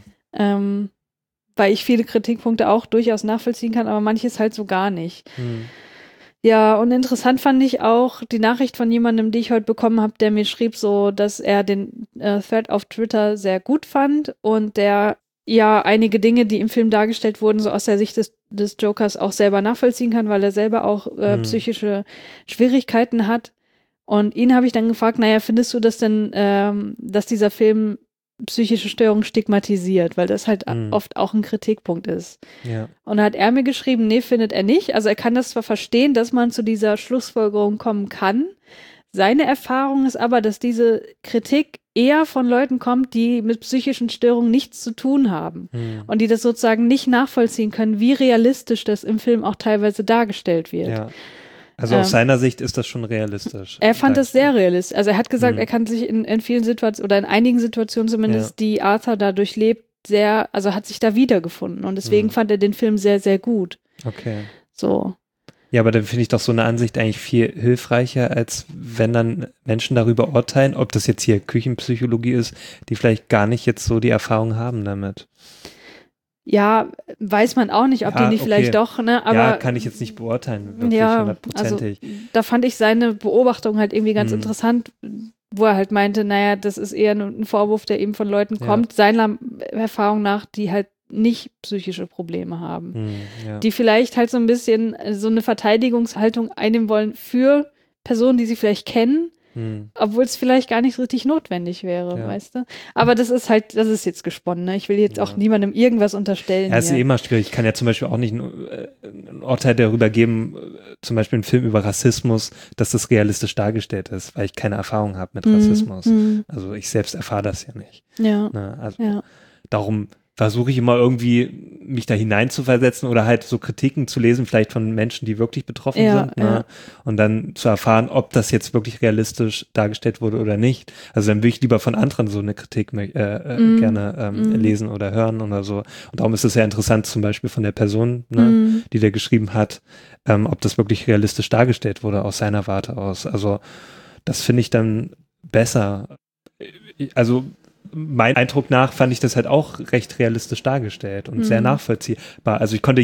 weil ich viele Kritikpunkte auch durchaus nachvollziehen kann, aber manches halt so gar nicht. Ja, und interessant fand ich auch die Nachricht von jemandem, die ich heute bekommen habe, der mir schrieb so, dass er den Thread auf Twitter sehr gut fand und der ja einige Dinge, die im Film dargestellt wurden, so aus der Sicht des Jokers auch selber nachvollziehen kann, weil er selber auch psychische Schwierigkeiten hat. Und ihn habe ich dann gefragt, naja, findest du das denn, dass dieser Film psychische Störungen stigmatisiert, weil das halt oft auch ein Kritikpunkt ist. Ja. Und da hat er mir geschrieben, nee, findet er nicht. Also er kann das zwar verstehen, dass man zu dieser Schlussfolgerung kommen kann. Seine Erfahrung ist aber, dass diese Kritik eher von Leuten kommt, die mit psychischen Störungen nichts zu tun haben und die das sozusagen nicht nachvollziehen können, wie realistisch das im Film auch teilweise dargestellt wird. Ja. Also aus seiner Sicht ist das schon realistisch. Er fand das sehr realistisch. Also er hat gesagt, er kann sich in vielen Situationen oder in einigen Situationen zumindest, die Arthur da durchlebt, also hat sich da wiedergefunden und deswegen fand er den Film sehr, sehr gut. Okay. So. Ja, aber dann finde ich doch so eine Ansicht eigentlich viel hilfreicher, als wenn dann Menschen darüber urteilen, ob das jetzt hier Küchenpsychologie ist, die vielleicht gar nicht jetzt so die Erfahrung haben damit. Ja, weiß man auch nicht, ob die nicht vielleicht doch, ne? Aber ja, kann ich jetzt nicht beurteilen, wirklich hundertprozentig. Also, da fand ich seine Beobachtung halt irgendwie ganz interessant, wo er halt meinte, naja, das ist eher ein Vorwurf, der eben von Leuten kommt, seiner Erfahrung nach, die halt nicht psychische Probleme haben. Die vielleicht halt so ein bisschen so eine Verteidigungshaltung einnehmen wollen für Personen, die sie vielleicht kennen, obwohl es vielleicht gar nicht so richtig notwendig wäre, weißt du? Aber das ist jetzt gesponnen, ne? Ich will jetzt auch niemandem irgendwas unterstellen. Ja, es ist eh immer schwierig. Ich kann ja zum Beispiel auch nicht ein Urteil darüber geben, zum Beispiel einen Film über Rassismus, dass das realistisch dargestellt ist, weil ich keine Erfahrung habe mit Rassismus. Also ich selbst erfahre das ja nicht. Ja. Ne? Also darum versuche ich immer irgendwie, mich da hineinzuversetzen oder halt so Kritiken zu lesen, vielleicht von Menschen, die wirklich betroffen sind, ne? Und dann zu erfahren, ob das jetzt wirklich realistisch dargestellt wurde oder nicht. Also dann würde ich lieber von anderen so eine Kritik gerne lesen oder hören oder so. Und darum ist es sehr interessant, zum Beispiel von der Person, ne, die der geschrieben hat, ob das wirklich realistisch dargestellt wurde aus seiner Warte aus. Also das finde ich dann besser. Also mein Eindruck nach fand ich das halt auch recht realistisch dargestellt und sehr nachvollziehbar. Also ich konnte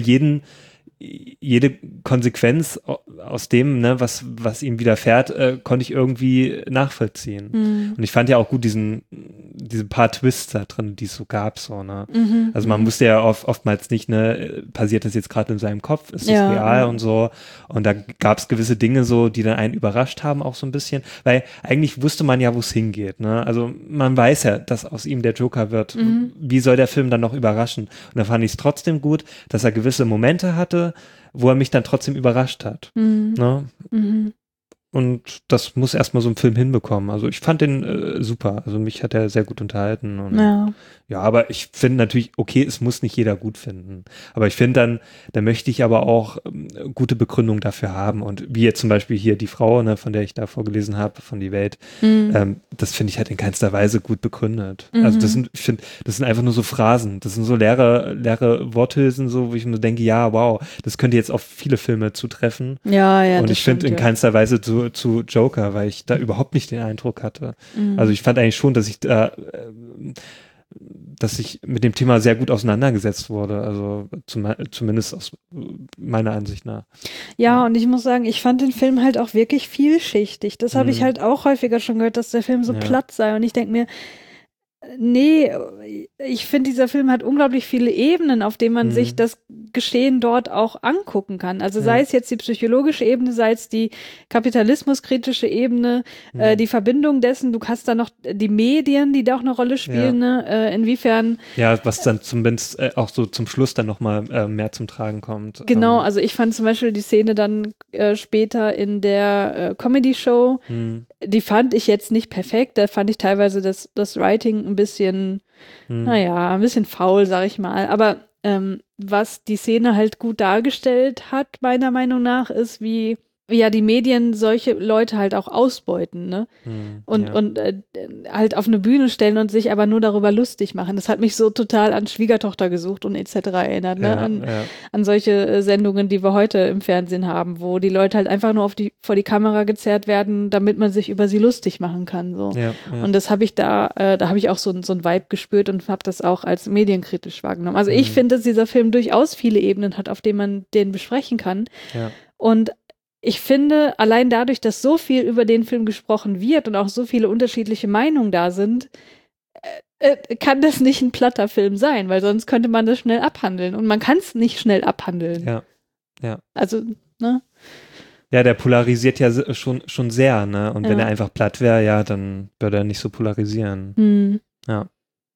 jede Konsequenz aus dem, ne, was ihm widerfährt, konnte ich irgendwie nachvollziehen. Und ich fand ja auch gut diese paar Twists da drin, die es so gab, so, ne. Also man wusste ja oftmals nicht, ne, passiert das jetzt gerade in seinem Kopf, ist das real und so. Und da gab es gewisse Dinge so, die dann einen überrascht haben, auch so ein bisschen, weil eigentlich wusste man ja, wo es hingeht, ne. Also man weiß ja, dass aus ihm der Joker wird. Wie soll der Film dann noch überraschen? Und da fand ich es trotzdem gut, dass er gewisse Momente hatte, wo er mich dann trotzdem überrascht hat. Ne? Und das muss erstmal so ein Film hinbekommen. Also ich fand den super. Also mich hat er sehr gut unterhalten. Und ja, aber ich finde natürlich, okay, es muss nicht jeder gut finden. Aber ich finde da möchte ich aber auch gute Begründung dafür haben. Und wie jetzt zum Beispiel hier die Frau, ne, von der ich da vorgelesen habe, von Die Welt, das finde ich halt in keinster Weise gut begründet. Also ich finde, das sind einfach nur so Phrasen. Das sind so leere Worthülsen, so, wo ich mir denke, ja, wow, das könnte jetzt auf viele Filme zutreffen. Ja, und ich finde in keinster Weise zu Joker, weil ich da überhaupt nicht den Eindruck hatte. Also ich fand eigentlich schon, dass ich mit dem Thema sehr gut auseinandergesetzt wurde, also zumindest aus meiner Ansicht nach. Ja, und ich muss sagen, ich fand den Film halt auch wirklich vielschichtig. Das habe ich halt auch häufiger schon gehört, dass der Film so platt sei. Und ich denke mir, nee, ich finde, dieser Film hat unglaublich viele Ebenen, auf denen man sich das Geschehen dort auch angucken kann. Also sei es jetzt die psychologische Ebene, sei es die kapitalismuskritische Ebene, die Verbindung dessen, du hast da noch die Medien, die da auch eine Rolle spielen, ne? Inwiefern. Ja, was dann zumindest auch so zum Schluss dann nochmal mehr zum Tragen kommt. Genau, also ich fand zum Beispiel die Szene dann später in der Comedy-Show, die fand ich jetzt nicht perfekt, da fand ich teilweise das Writing ein bisschen, ein bisschen faul, sag ich mal. Aber was die Szene halt gut dargestellt hat, meiner Meinung nach, ist, wie ja die Medien solche Leute halt auch ausbeuten, ne? Und halt auf eine Bühne stellen und sich aber nur darüber lustig machen. Das hat mich so total an Schwiegertochter gesucht und etc. erinnert, ne? An solche Sendungen, die wir heute im Fernsehen haben, wo die Leute halt einfach nur vor die Kamera gezerrt werden, damit man sich über sie lustig machen kann. So. Und das habe ich da habe ich auch so ein Vibe gespürt und habe das auch als medienkritisch wahrgenommen. Also ich finde, dass dieser Film durchaus viele Ebenen hat, auf denen man den besprechen kann. Ja. Und ich finde, allein dadurch, dass so viel über den Film gesprochen wird und auch so viele unterschiedliche Meinungen da sind, kann das nicht ein platter Film sein, weil sonst könnte man das schnell abhandeln. Und man kann es nicht schnell abhandeln. Ja. Also, ne? Ja, der polarisiert ja schon sehr, ne? Und wenn er einfach platt wäre, ja, dann würde er nicht so polarisieren. Ja.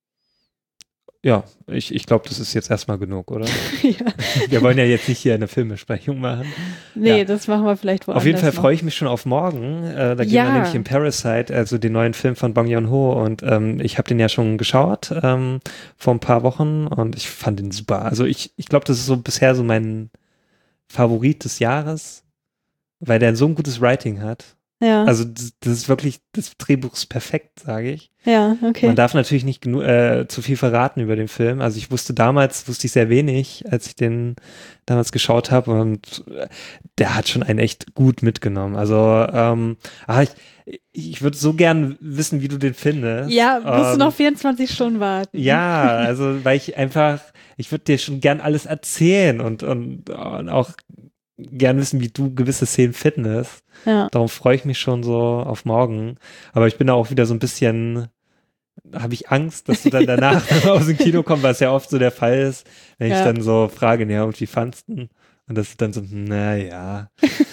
Ja, ich glaube, das ist jetzt erstmal genug, oder? Ja. Wir wollen ja jetzt nicht hier eine Filmbesprechung machen. Nee, das machen wir vielleicht woanders. Auf jeden Fall freue ich mich schon auf morgen. Da gehen wir nämlich in Parasite, also den neuen Film von Bong Joon-ho. Und ich habe den ja schon geschaut vor ein paar Wochen und ich fand den super. Also ich glaube, das ist so bisher so mein Favorit des Jahres, weil der so ein gutes Writing hat. Ja. Also das ist wirklich, das Drehbuch ist perfekt, sage ich. Ja, okay. Man darf natürlich nicht zu viel verraten über den Film. Also ich wusste ich sehr wenig, als ich den damals geschaut habe und der hat schon einen echt gut mitgenommen. Also ich würde so gern wissen, wie du den findest. Ja, musst du noch 24 Stunden warten. Ja, also weil ich würde dir schon gern alles erzählen und auch gern wissen, wie du gewisse Szenen findest. Ja. Darum freue ich mich schon so auf morgen. Aber ich bin da auch wieder so ein bisschen, habe ich Angst, dass du dann danach aus dem Kino kommst, was ja oft so der Fall ist, wenn ich dann so frage, ja, und wie fandst du? Und das ist dann so, naja.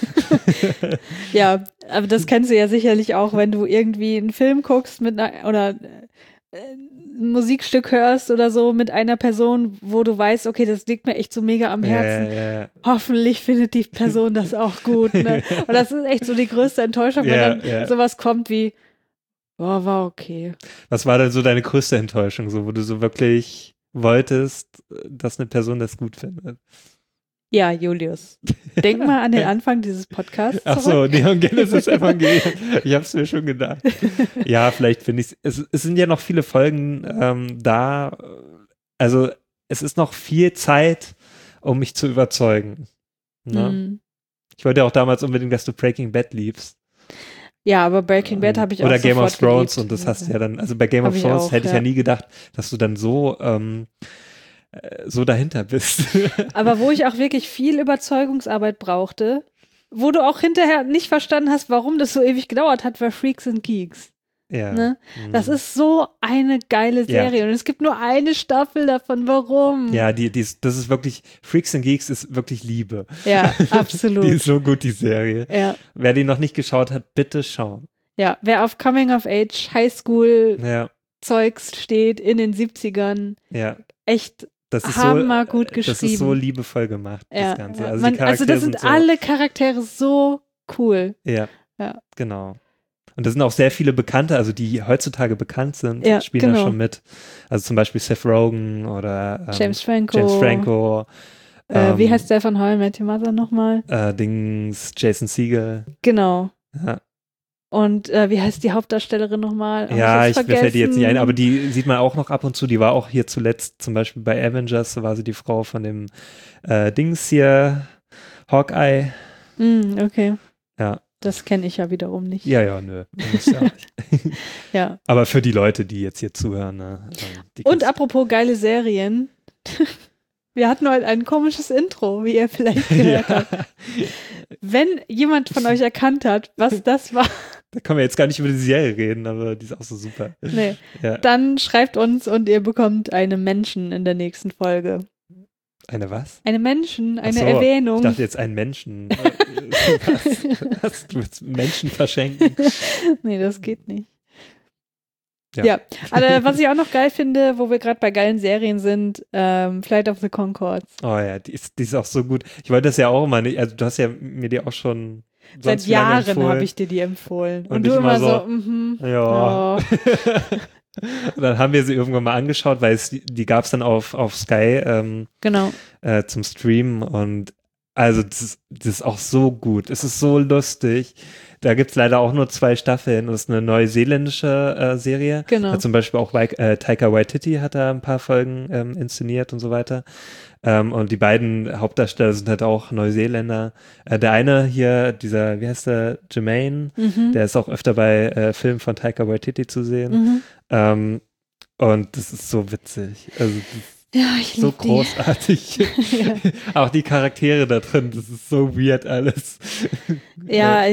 Ja, aber das kennst du ja sicherlich auch, wenn du irgendwie einen Film guckst oder ein Musikstück hörst oder so mit einer Person, wo du weißt, okay, das liegt mir echt so mega am Herzen. Ja. Hoffentlich findet die Person das auch gut. Ne? Und das ist echt so die größte Enttäuschung, wenn dann sowas kommt wie, boah, war okay. Was war denn so deine größte Enttäuschung, so, wo du so wirklich wolltest, dass eine Person das gut findet? Ja, Julius. Denk mal an den Anfang dieses Podcasts. Ach so, Neon Genesis Evangelion. Ich habe es mir schon gedacht. Ja, vielleicht finde ich es sind ja noch viele Folgen da. Also es ist noch viel Zeit, um mich zu überzeugen. Ne? Ich wollte ja auch damals unbedingt, dass du Breaking Bad liebst. Ja, aber Breaking Bad habe ich auch Oder Game of Thrones geliebt. Und das hast du ja dann, also bei Game of Thrones hätte ich ja nie gedacht, dass du dann so dahinter bist. Aber wo ich auch wirklich viel Überzeugungsarbeit brauchte, wo du auch hinterher nicht verstanden hast, warum das so ewig gedauert hat, war Freaks and Geeks. Ja. Ne? Das ist so eine geile Serie und es gibt nur eine Staffel davon. Warum? Ja, das ist wirklich, Freaks and Geeks ist wirklich Liebe. Ja, absolut. Die ist so gut, die Serie. Ja. Wer die noch nicht geschaut hat, bitte schauen. Ja, wer auf Coming of Age, Highschool Zeugs steht in den 70ern, echt hammer gut geschrieben. Das ist so liebevoll gemacht, das Ganze. Ja. Also das sind alle Charaktere so cool. Ja, genau. Und da sind auch sehr viele Bekannte, also die heutzutage bekannt sind, spielen da schon mit. Also zum Beispiel Seth Rogen oder James Franco. Wie heißt der von How I Met Your Mother nochmal? Jason Segel. Genau. Ja. Und wie heißt die Hauptdarstellerin nochmal? Mir fällt die jetzt nicht ein, aber die sieht man auch noch ab und zu. Die war auch hier zuletzt, zum Beispiel bei Avengers, war sie die Frau von dem Dings hier, Hawkeye. Okay. Ja. Das kenne ich ja wiederum nicht. Ja, nö. Muss ja nicht. Ja. Aber für die Leute, die jetzt hier zuhören. Ne, und apropos geile Serien. Wir hatten heute ein komisches Intro, wie ihr vielleicht gehört habt. Wenn jemand von euch erkannt hat, was das war. Da können wir jetzt gar nicht über die Serie reden, aber die ist auch so super. Nee. Ja. Dann schreibt uns und ihr bekommt einen Menschen in der nächsten Folge. Eine was? Eine Menschen, eine Erwähnung. Ich dachte jetzt einen Menschen. Was? Du willst Menschen verschenken? Nee, das geht nicht. Ja. Also, was ich auch noch geil finde, wo wir gerade bei geilen Serien sind, Flight of the Conchords. Oh ja, die ist auch so gut. Ich wollte das ja auch immer nicht, also du hast ja mir die auch schon seit Jahren habe ich dir die empfohlen. Und du immer so ja. Und dann haben wir sie irgendwann mal angeschaut, weil die gab es dann auf Sky genau. Zum Streamen und Also das ist auch so gut. Es ist so lustig. Da gibt es leider auch nur 2 Staffeln. Das ist eine neuseeländische Serie. Genau. Hat zum Beispiel auch Taika Waititi hat da ein paar Folgen inszeniert und so weiter. Und die beiden Hauptdarsteller sind halt auch Neuseeländer. Der eine hier, dieser, wie heißt der, Jermaine, der ist auch öfter bei Filmen von Taika Waititi zu sehen. Und das ist so witzig. Also ja, ich so lieb die. großartig. Ja. Auch die Charaktere da drin, das ist so weird alles. Ja,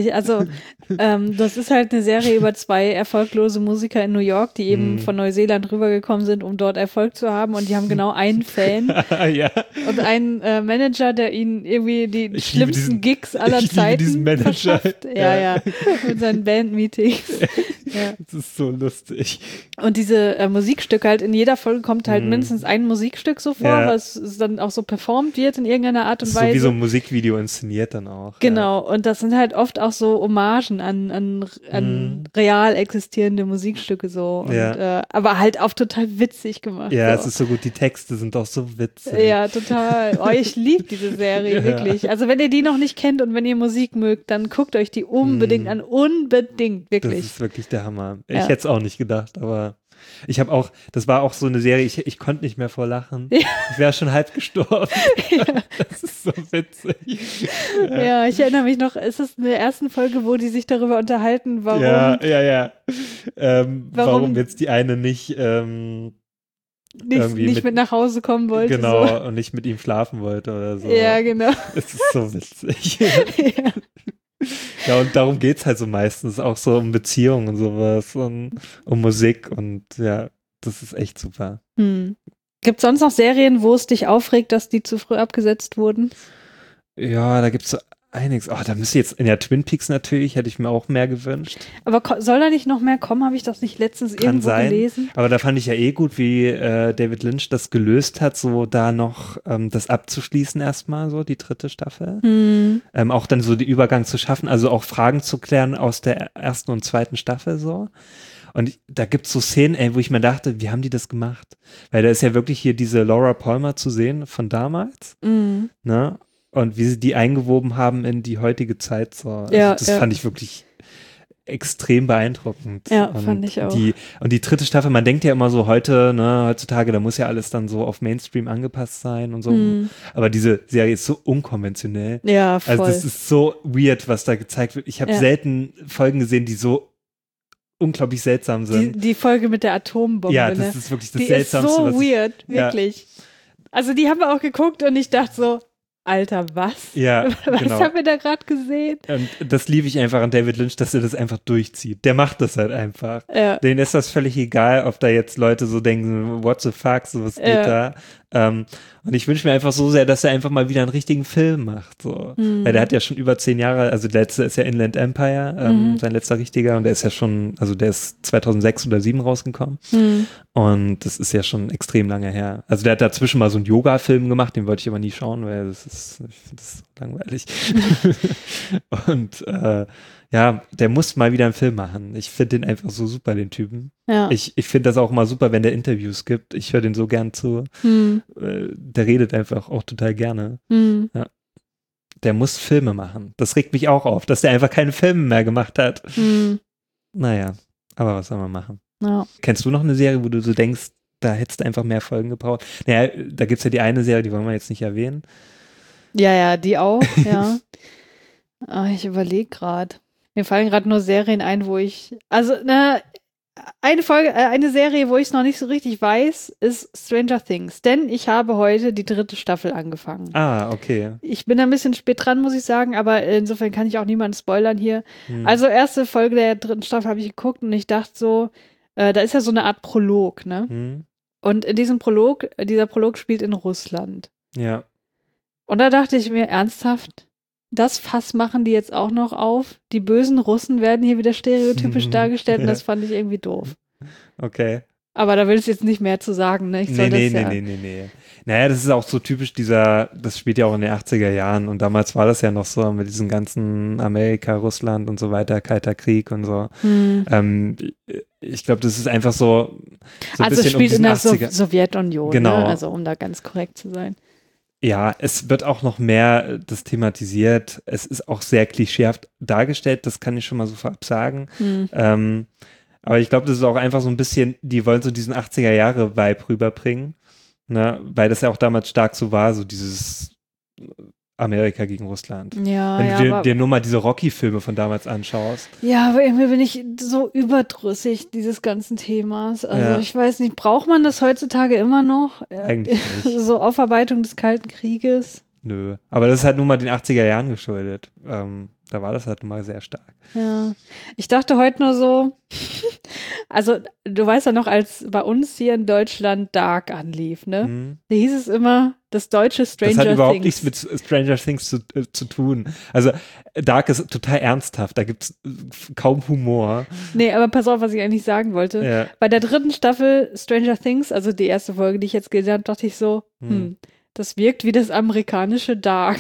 das ist halt eine Serie über 2 erfolglose Musiker in New York, die eben von Neuseeland rübergekommen sind, um dort Erfolg zu haben. Und die haben genau einen Fan Ja. und einen Manager, der ihnen irgendwie die Ich schlimmsten Gigs aller ich liebe Zeiten diesen Manager. verschafft. Ja, mit seinen Bandmeetings. Ja. Das ist so lustig. Und diese Musikstücke halt, in jeder Folge kommt halt mindestens ein Musikstück so vor, Ja. was dann auch so performt wird in irgendeiner Art und So Weise. wie so ein Musikvideo inszeniert dann auch. Genau, und das sind halt oft auch so Hommagen an real existierende Musikstücke so. Und, Ja. aber halt auch total witzig gemacht. Ja, so. es ist so gut, die Texte sind auch so witzig. Ja, total. Oh, ich liebe diese Serie, Ja. wirklich. Also wenn ihr die noch nicht kennt und wenn ihr Musik mögt, dann guckt euch die unbedingt an. Unbedingt, Das wirklich. ist wirklich der Hammer. Ja. Ich hätte es auch nicht gedacht, aber ich habe auch, das war auch so eine Serie, ich konnte nicht mehr vor Lachen. Ja. Ich wäre schon halb gestorben. Das ist so witzig. Ja, ich erinnere mich noch, ist es in der ersten Folge, wo die sich darüber unterhalten, warum Ja. Warum jetzt die eine nicht nicht irgendwie mit nach Hause kommen wollte. genau, So. und nicht mit ihm schlafen wollte oder so. Ja, genau. Es ist so witzig. Ja. Ja, und darum geht es halt so meistens, auch so um Beziehungen und sowas und um Musik und ja, das ist echt super. Gibt es sonst noch Serien, wo es dich aufregt, dass die zu früh abgesetzt wurden? Ja, da gibt es so einiges. Oh, da müsste jetzt in der Twin Peaks natürlich, hätte ich mir auch mehr gewünscht. Aber soll da nicht noch mehr kommen? Habe ich das nicht letztens Kann irgendwo sein. gelesen? Aber da fand ich ja gut, wie David Lynch das gelöst hat, so da noch das abzuschließen erstmal, so die 3. Staffel. Auch dann so den Übergang zu schaffen, also auch Fragen zu klären aus der 1. und 2. Staffel so. Und da gibt es so Szenen, wo ich mir dachte, wie haben die das gemacht? Weil da ist ja wirklich hier diese Laura Palmer zu sehen von damals, ne? Und wie sie die eingewoben haben in die heutige Zeit so. Also das fand ich wirklich extrem beeindruckend. Ja, und fand ich auch. Die 3. Staffel, man denkt ja immer so heutzutage, da muss ja alles dann so auf Mainstream angepasst sein und so. Aber diese Serie ist so unkonventionell. Ja, voll. Also das ist so weird, was da gezeigt wird. Ich habe selten Folgen gesehen, die so unglaublich seltsam sind. Die Folge mit der Atombombe, Ja, das ne? ist wirklich das Die Seltsamste. ist so was ich, weird, wirklich. Also die haben wir auch geguckt und ich dachte so, Alter, was? Ja, was genau. haben wir da gerade gesehen? Und das liebe ich einfach an David Lynch, dass er das einfach durchzieht. Der macht das halt einfach. Ja. Denen ist das völlig egal, ob da jetzt Leute so denken, what the fuck, so was geht da. Und ich wünsche mir einfach so sehr, dass er einfach mal wieder einen richtigen Film macht. So. Weil der hat ja schon über 10 Jahre, also der letzte ist ja Inland Empire, sein letzter richtiger, und der ist ja schon, also der ist 2006 oder 2007 rausgekommen. Und das ist ja schon extrem lange her. Also der hat dazwischen mal so einen Yoga-Film gemacht, den wollte ich aber nie schauen, weil ich finde das langweilig. Und ja, der muss mal wieder einen Film machen. Ich finde den einfach so super, den Typen. Ja. Ich finde das auch mal super, wenn der Interviews gibt. Ich höre den so gern zu. Der redet einfach auch total gerne. Ja. Der muss Filme machen. Das regt mich auch auf, dass der einfach keine Filme mehr gemacht hat. Naja, aber was soll man machen? Ja. Kennst du noch eine Serie, wo du so denkst, da hättest du einfach mehr Folgen gebraucht? Naja, da gibt es ja die eine Serie, die wollen wir jetzt nicht erwähnen. Ja, die auch, ja. Ich überlege gerade. Mir fallen gerade nur Serien ein, wo ich, also, eine Serie, wo ich es noch nicht so richtig weiß, ist Stranger Things. Denn ich habe heute die 3. Staffel angefangen. Ah, okay. Ich bin ein bisschen spät dran, muss ich sagen, aber insofern kann ich auch niemanden spoilern hier. Also, erste Folge der 3. Staffel habe ich geguckt und ich dachte so, da ist ja so eine Art Prolog, ne? Und in diesem Prolog, dieser Prolog spielt in Russland. Ja. Und da dachte ich mir, ernsthaft? Das Fass machen die jetzt auch noch auf. Die bösen Russen werden hier wieder stereotypisch dargestellt und das fand ich irgendwie doof. Okay. Aber da will ich jetzt nicht mehr zu sagen, ne? Nee. Naja, das ist auch so typisch das spielt ja auch in den 80er Jahren und damals war das ja noch so mit diesem ganzen Amerika, Russland und so weiter, Kalter Krieg und so. Ich glaube, das ist einfach so ein also bisschen es spielt in der 80er. Sowjetunion, Genau. ne? Also um da ganz korrekt zu sein. Ja, es wird auch noch mehr das thematisiert. Es ist auch sehr klischeehaft dargestellt, das kann ich schon mal so vorab sagen. Aber ich glaube, das ist auch einfach so ein bisschen, die wollen so diesen 80er-Jahre-Vibe rüberbringen, ne? Weil das ja auch damals stark so war, so dieses Amerika gegen Russland. Ja, Wenn ja, du aber, dir nur mal diese Rocky-Filme von damals anschaust. ja, aber irgendwie bin ich so überdrüssig dieses ganzen Themas. Also Ja. ich weiß nicht, braucht man das heutzutage immer noch? Eigentlich nicht. So Aufarbeitung des Kalten Krieges. Nö. Aber das ist halt nun mal den 80er Jahren geschuldet. Da war das halt nun mal sehr stark. Ja, ich dachte heute nur so, also du weißt ja noch, als bei uns hier in Deutschland Dark anlief, ne? Da hieß es immer, das deutsche Stranger Das hat überhaupt Things. nichts mit Stranger Things zu tun. Also Dark ist total ernsthaft, da gibt es kaum Humor. Nee, aber pass auf, was ich eigentlich sagen wollte. Ja. Bei der 3. Staffel Stranger Things, also die erste Folge, die ich jetzt gesehen habe, dachte ich so, das wirkt wie das amerikanische Dark.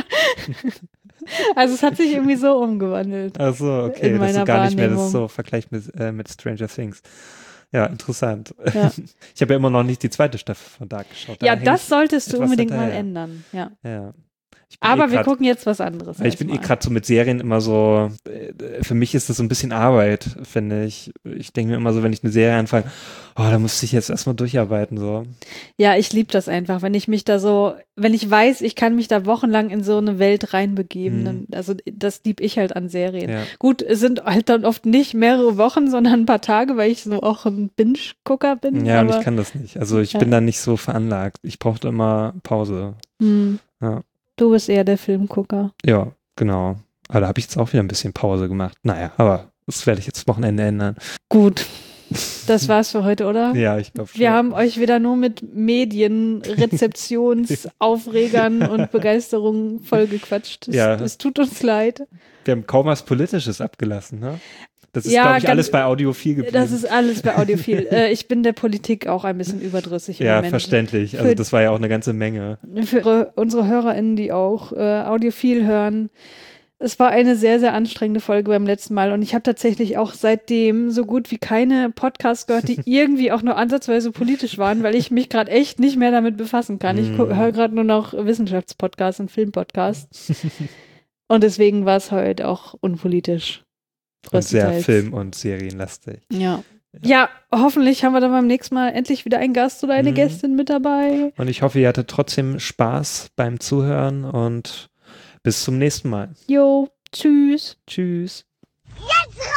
Also es hat sich irgendwie so umgewandelt. Ach so, okay, In dass du meiner gar nicht mehr das Wahrnehmung. so vergleicht mit Stranger Things. Ja, interessant. Ja. Ich habe ja immer noch nicht die 2. Staffel von Dark geschaut. Da Ja, häng ich das solltest du etwas unbedingt mal hinterher. ändern. Ja. Ja. Ich bin Aber wir grad- gucken jetzt was anderes. Ich bin erstmal. gerade so mit Serien immer so, für mich ist das so ein bisschen Arbeit, finde ich. Ich denke mir immer so, wenn ich eine Serie anfange, da muss ich jetzt erstmal durcharbeiten, so. Ja, ich liebe das einfach, wenn ich mich da so, wenn ich weiß, ich kann mich da wochenlang in so eine Welt reinbegeben. Dann, also das liebe ich halt an Serien. Ja. Gut, es sind halt dann oft nicht mehrere Wochen, sondern ein paar Tage, weil ich so auch ein Binge-Gucker bin. Ja, und aber, ich kann das nicht. Also ich Ja. bin da nicht so veranlagt. Ich brauchte immer Pause. Ja. Du bist eher der Filmgucker. Ja, genau. Aber da habe ich jetzt auch wieder ein bisschen Pause gemacht. Naja, aber das werde ich jetzt Wochenende ändern. Gut, das war's für heute, oder? Ja, ich glaube schon. Wir haben euch wieder nur mit Medien, Rezeptionsaufregern und Begeisterung vollgequatscht. Ja. Es tut uns leid. Wir haben kaum was Politisches abgelassen, ne? Das ist, Ja, glaube ich, ganz- alles bei Audiophil geblieben. Das ist alles bei Audiophil. Ich bin der Politik auch ein bisschen überdrüssig im ja, Moment. verständlich. Also Für- das war ja auch eine ganze Menge. Für unsere HörerInnen, die auch Audiophil hören, es war eine sehr, sehr anstrengende Folge beim letzten Mal und ich habe tatsächlich auch seitdem so gut wie keine Podcasts gehört, die irgendwie auch nur ansatzweise politisch waren, weil ich mich gerade echt nicht mehr damit befassen kann. Ich höre gerade nur noch Wissenschaftspodcasts und Filmpodcasts und deswegen war es heute auch unpolitisch. Und sehr Größtenteils. Film- und Serienlastig. Ja. Ja, hoffentlich haben wir dann beim nächsten Mal endlich wieder einen Gast oder eine Gästin mit dabei. Und ich hoffe, ihr hattet trotzdem Spaß beim Zuhören und bis zum nächsten Mal. Jo, tschüss. Tschüss. Jetzt